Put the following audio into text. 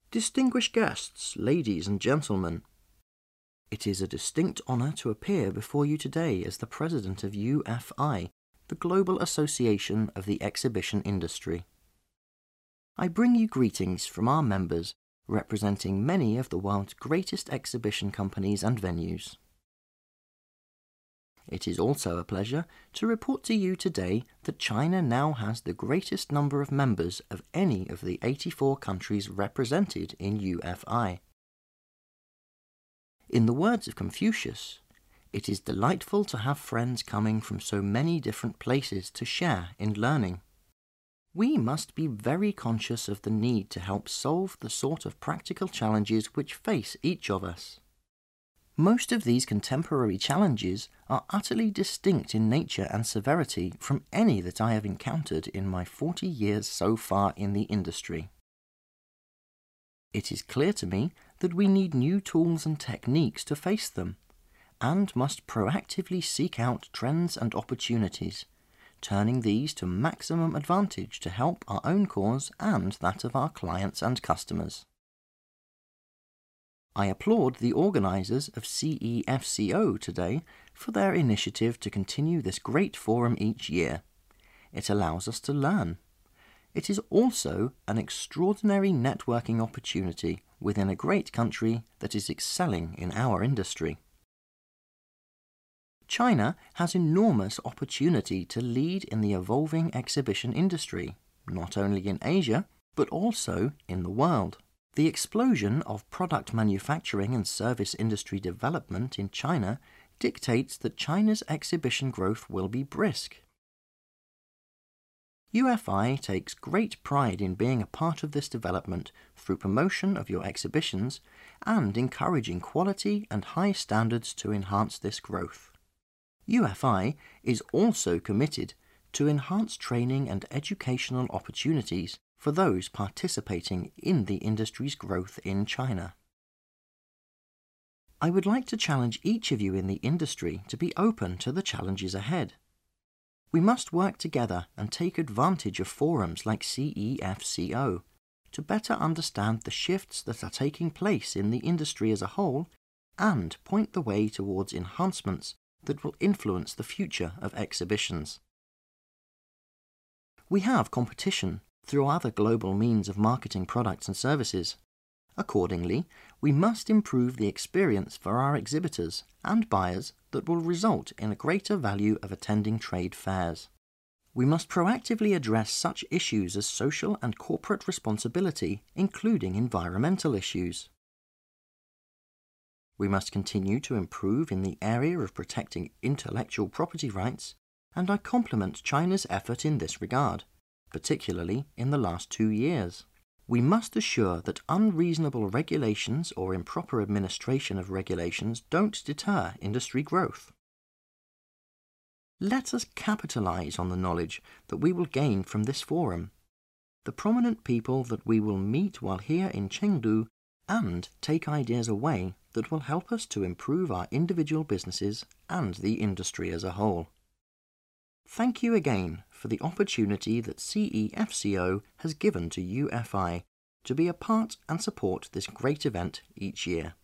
Distinguished guests, ladies and gentlemen, it is a distinct honour to appear before you today as the President of UFI, the Global Association of the Exhibition Industry. I bring you greetings from our members, representing many of the world's greatest exhibition companies and venues. It is also a pleasure to report to you today that China now has the greatest number of members of any of the 84 countries represented in UFI. In the words of Confucius, it is delightful to have friends coming from so many different places to share in learning. We must be very conscious of the need to help solve the sort of practical challenges which face each of us. Most of these contemporary challenges are utterly distinct in nature and severity from any that I have encountered in my 40 years so far in the industry. It is clear to me that we need new tools and techniques to face them, and must proactively seek out trends and opportunities, turning these to maximum advantage to help our own cause and that of our clients and customers. I applaud the organisers of CEFCO today for their initiative to continue this great forum each year. It allows us to learn. It is also an extraordinary networking opportunity within a great country that is excelling in our industry. China has enormous opportunity to lead in the evolving exhibition industry, not only in Asia, but also in the world. The explosion of product manufacturing and service industry development in China dictates that China's exhibition growth will be brisk. UFI takes great pride in being a part of this development through promotion of your exhibitions and encouraging quality and high standards to enhance this growth. UFI is also committed to enhance training and educational opportunities for those participating in the industry's growth in China. I would like to challenge each of you in the industry to be open to the challenges ahead. We must work together and take advantage of forums like CEFCO to better understand the shifts that are taking place in the industry as a whole and point the way towards enhancements that will influence the future of exhibitions. We have competition through other global means of marketing products and services. Accordingly, we must improve the experience for our exhibitors and buyers that will result in a greater value of attending trade fairs. We must proactively address such issues as social and corporate responsibility, including environmental issues. We must continue to improve in the area of protecting intellectual property rights, and I compliment China's effort in this regard, particularly in the last 2 years. We must assure that unreasonable regulations or improper administration of regulations don't deter industry growth. Let us capitalize on the knowledge that we will gain from this forum, the prominent people that we will meet while here in Chengdu, and take ideas away that will help us to improve our individual businesses and the industry as a whole. Thank you again for the opportunity that CEFCO has given to UFI to be a part and support this great event each year.